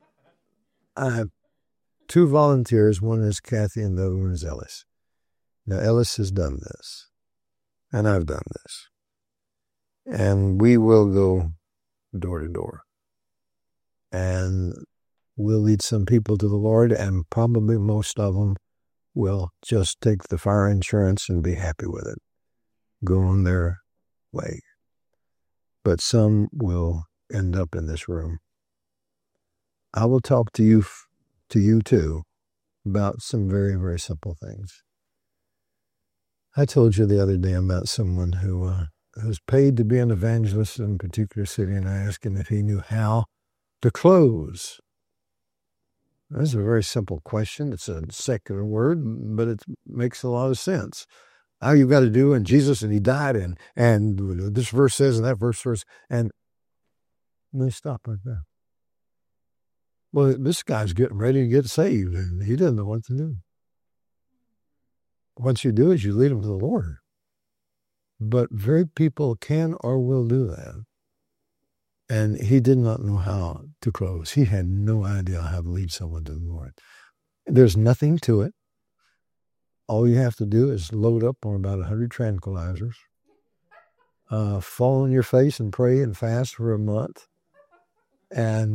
volunteers. One is Kathy, and the other one is Ellis. Now Ellis has done this, and I've done this, and we will go door to door, and we'll lead some people to the Lord, and probably most of them will just take the fire insurance and be happy with it, go on their way. But some will end up in this room. I will talk to you too, about some very, very simple things. I told you the other day about someone who's paid to be an evangelist in a particular city, and I asked him if he knew how to close. That's a very simple question. It's a secular word, but it makes a lot of sense. All you've got to do, and Jesus, and he died, and this verse says, and that verse, and they stop right there. Well, this guy's getting ready to get saved, and he doesn't know what to do. What you do is you lead him to the Lord. But very people can or will do that. And he did not know how to close. He had no idea how to lead someone to the Lord. There's nothing to it. All you have to do is load up on about 100 tranquilizers, fall on your face and pray and fast for a month, and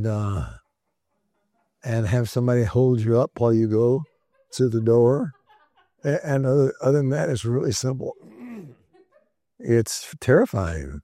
have somebody hold you up while you go to the door. And other than that, it's really simple. It's terrifying.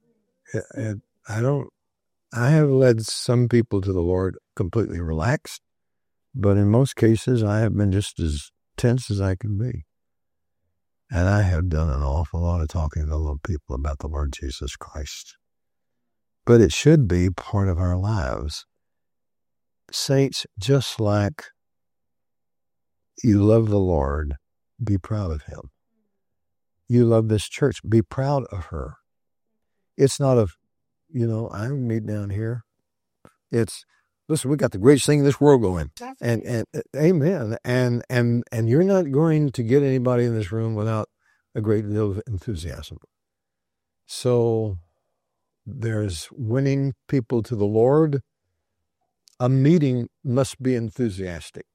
I have led some people to the Lord completely relaxed, but in most cases, I have been just as tense as I can be. And I have done an awful lot of talking to other people about the Lord Jesus Christ. But it should be part of our lives. Saints, just like you love the Lord, be proud of him. You love this church, be proud of her. It's not I meet down here. It's, listen, we got the greatest thing in this world going. And amen. And you're not going to get anybody in this room without a great deal of enthusiasm. So there's winning people to the Lord. A meeting must be enthusiastic.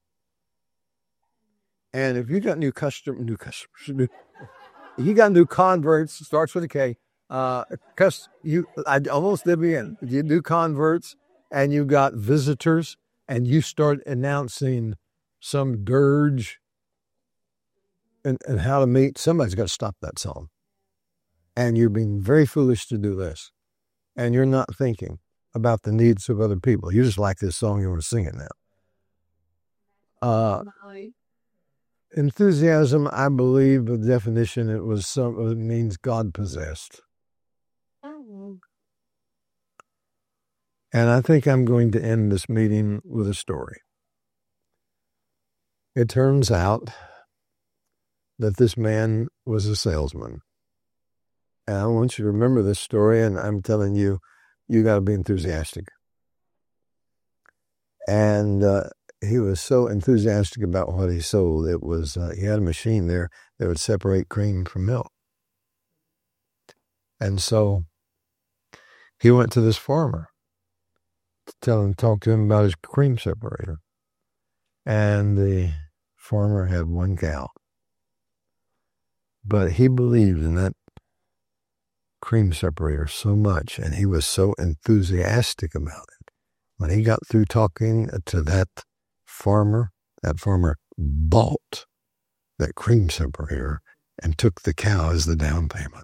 And if you got new customers, you got new converts, starts with a K. I almost did me in. You do converts, and you got visitors, and you start announcing some dirge and how to meet. Somebody's got to stop that song. And you're being very foolish to do this. And you're not thinking about the needs of other people. You just like this song, you want to sing it now. Enthusiasm, I believe, the definition, it means God-possessed. And I think I'm going to end this meeting with a story. It turns out that this man was a salesman. And I want you to remember this story, and I'm telling you, you got to be enthusiastic. And he was so enthusiastic about what he sold. It was he had a machine there that would separate cream from milk. And so he went to this farmer to talk to him about his cream separator. And the farmer had one cow. But he believed in that cream separator so much, and he was so enthusiastic about it. When he got through talking to that farmer bought that cream separator and took the cow as the down payment.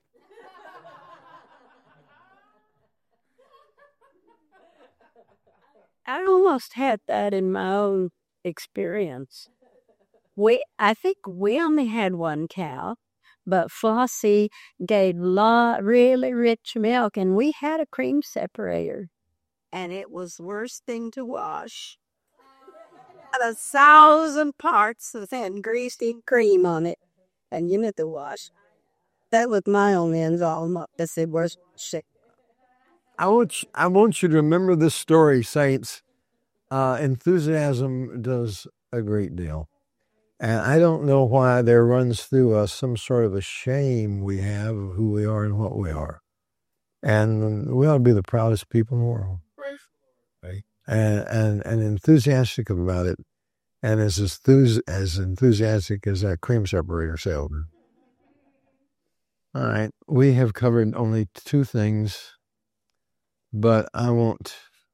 I almost had that in my own experience. I think we only had one cow, but Flossie gave really rich milk, and we had a cream separator. And it was the worst thing to wash. Had 1,000 parts of that greasy cream on it, and you need to wash. That was my only involvement. That's the worst shit. I want you to remember this story, saints. Enthusiasm does a great deal. And I don't know why there runs through us some sort of a shame we have of who we are and what we are. And we ought to be the proudest people in the world. Right? And enthusiastic about it. And as enthusiastic as that cream separator salesman. All right. We have covered only 2 things, but I want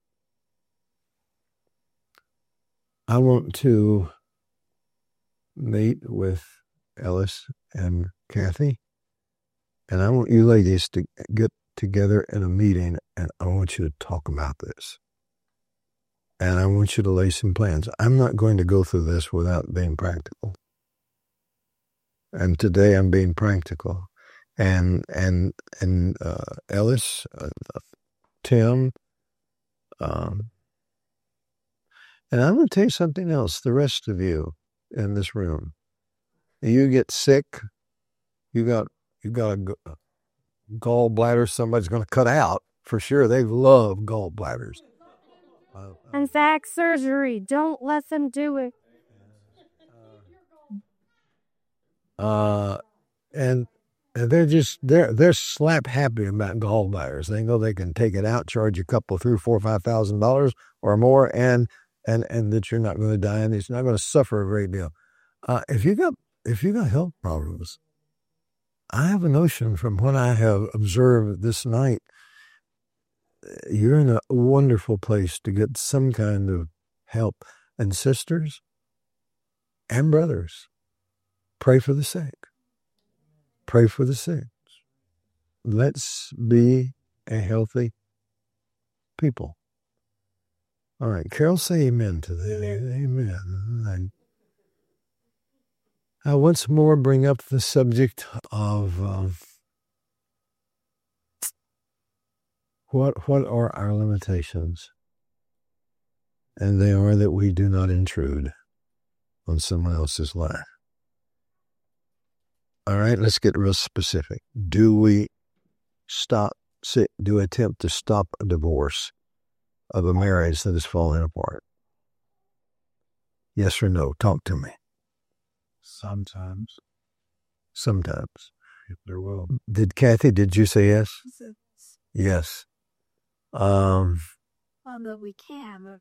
to meet with Ellis and Kathy, and I want you ladies to get together in a meeting, and I want you to talk about this. And I want you to lay some plans. I'm not going to go through this without being practical. And today I'm being practical. And Ellis, Tim, and I'm going to tell you something else. The rest of you in this room, you get sick, you got a gallbladder somebody's going to cut out for sure. They love gallbladders. And Zach, surgery. Don't let them do it. And they're slap happy about gallbladders. They know they can take it out, charge you a couple, $3,000, $4,000, $5,000 or more, and that you're not going to die and it's not going to suffer a great deal. If you got health problems, I have a notion from what I have observed this night, you're in a wonderful place to get some kind of help. And sisters and brothers, pray for the sick. Pray for the sick. Let's be a healthy people. All right, Carol, say amen to that. Amen. I once more bring up the subject of what are our limitations? And they are that we do not intrude on someone else's life. All right, let's get real specific. Do we attempt to stop a divorce of a marriage that is falling apart? Yes or no? Talk to me. Sometimes. If there will. Did you say yes? Yes. Although we can.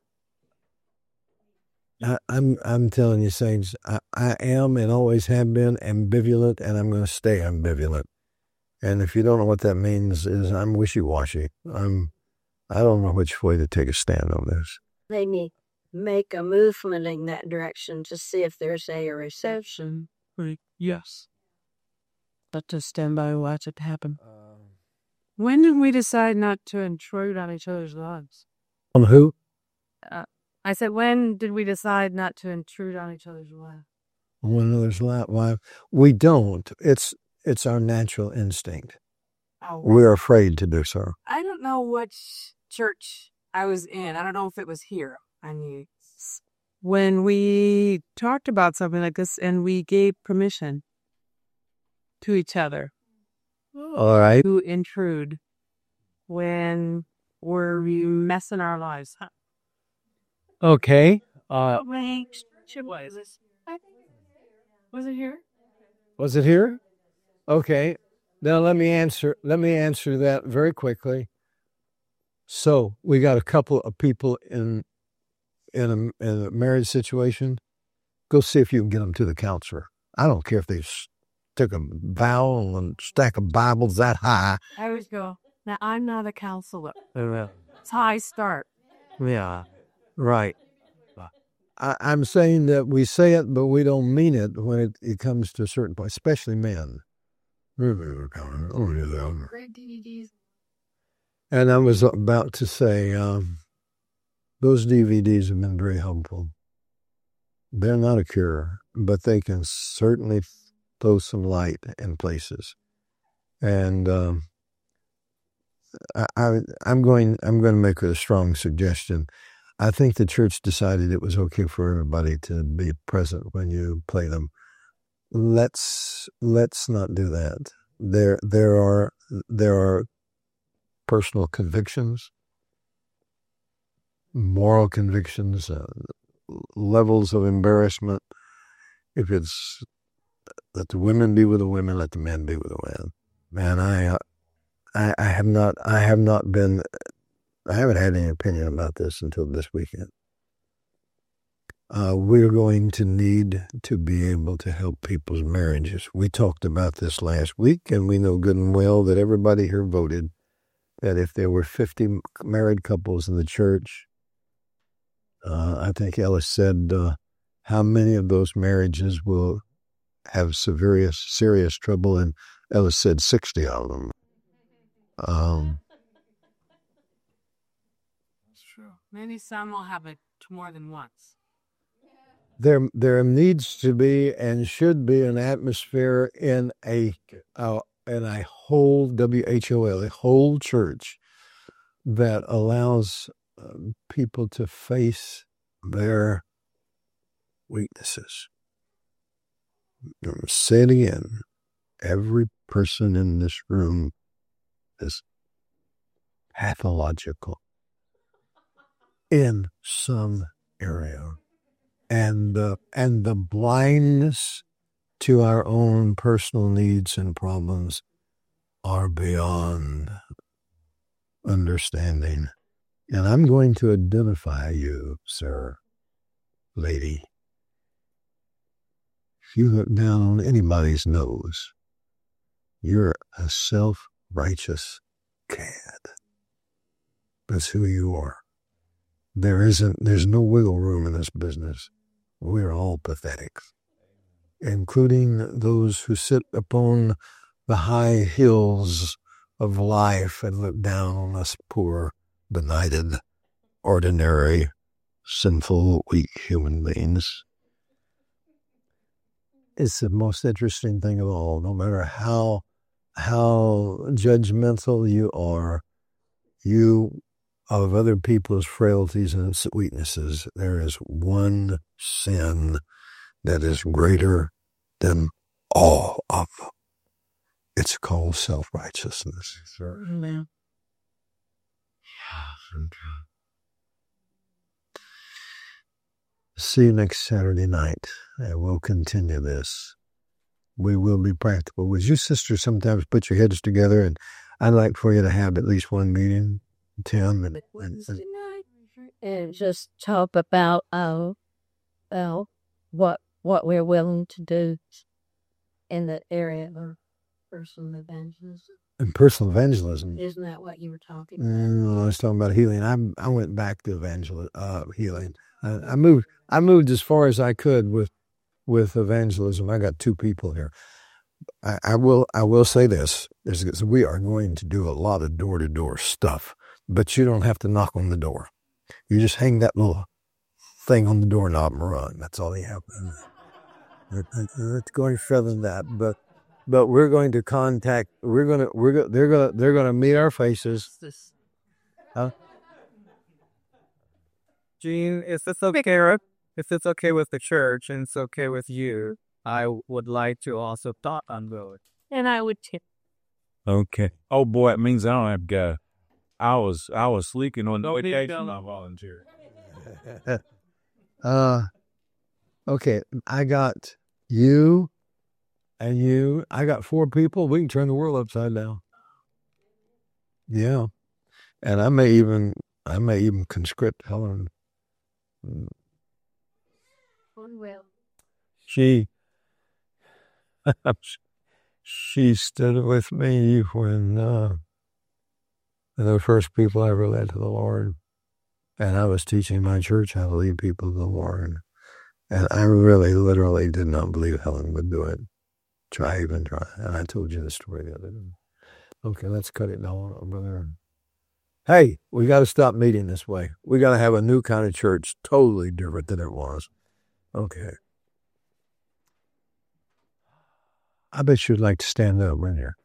I'm telling you, saints, I am and always have been ambivalent, and I'm going to stay ambivalent. And if you don't know what that means, is I'm wishy-washy. I don't know which way to take a stand on this. They may make a movement in that direction to see if there's a reception. Yes. Let us stand by and watch it happen. When did we decide not to intrude on each other's lives? On who? I said, when did we decide not to intrude on each other's lives? On one another's life. We don't. It's our natural instinct. Oh, We're afraid to do so. I don't know which church I was in. I don't know if it was here. When we talked about something like this and we gave permission to each other. All right. To intrude when we're messing our lives up. Okay. Was it here? Was it here? Okay. Now let me answer that very quickly. So we got a couple of people in a marriage situation. Go see if you can get them to the counselor. I don't care if they took a vow and stack of Bibles that high. I always go, now I'm not a counselor. That's how I start. Yeah, right. I'm saying that we say it, but we don't mean it when it comes to a certain point, especially men. And I was about to say, those DVDs have been very helpful. They're not a cure, but they can certainly throw some light in places. And I'm going to make a strong suggestion. I think the church decided it was okay for everybody to be present when you play them. Let's not do that. There are personal convictions, moral convictions, levels of embarrassment. If it's let the women be with the women, let the men be with the men. Man, I haven't had any opinion about this until this weekend. We're going to need to be able to help people's marriages. We talked about this last week, and we know good and well that everybody here voted that if there were 50 married couples in the church, I think Ellis said, how many of those marriages will have serious trouble? And Ellis said 60 of them. It's true. Maybe some will have it more than once. There needs to be and should be an atmosphere in a whole WHOL, a whole church that allows people to face their weaknesses. Say it again. Every person in this room is pathological in some area. And the blindness to our own personal needs and problems are beyond understanding. And I'm going to identify you, sir, lady. If you look down on anybody's nose, you're a self-righteous cad. That's who you are. There's no wiggle room in this business. We're all pathetic, including those who sit upon the high hills of life and look down on us poor, benighted, ordinary, sinful, weak human beings. It's the most interesting thing of all. No matter how judgmental you are, of other people's frailties and weaknesses, there is one sin that is greater than all of them. It's called self-righteousness. Sure. Amen. See you next Saturday night, and we'll continue this. We will be practical. Would you sisters sometimes put your heads together, and I'd like for you to have at least one meeting, Tim, and just talk about what we're willing to do in the area of personal evangelism. And personal evangelism. Isn't that what you were talking about? I was talking about healing. I went back to healing. I moved as far as I could with evangelism. I got two people here. I will say this: we are going to do a lot of door-to-door stuff, but you don't have to knock on the door. You just hang that little thing on the doorknob and run. That's all you have. It's going further than that, but we're going to contact. They're gonna meet our faces. Huh? Gene, if it's okay, with the church and it's okay with you, I would like to also talk on those. And I would too. Okay. Oh boy, it means I don't have to go. I was sleeping on the vacation. I volunteered. Okay, I got you and you. I got 4 people. We can turn the world upside down. Yeah. And I may even conscript Helen. She stood with me when the first people I ever led to the Lord. And I was teaching my church how to lead people to the Lord. And I really, literally did not believe Helen would do it. Try. And I told you the story the other day. Okay, let's cut it down, brother. Hey, we got to stop meeting this way. We got to have a new kind of church, totally different than it was. Okay. I bet you'd like to stand up right here.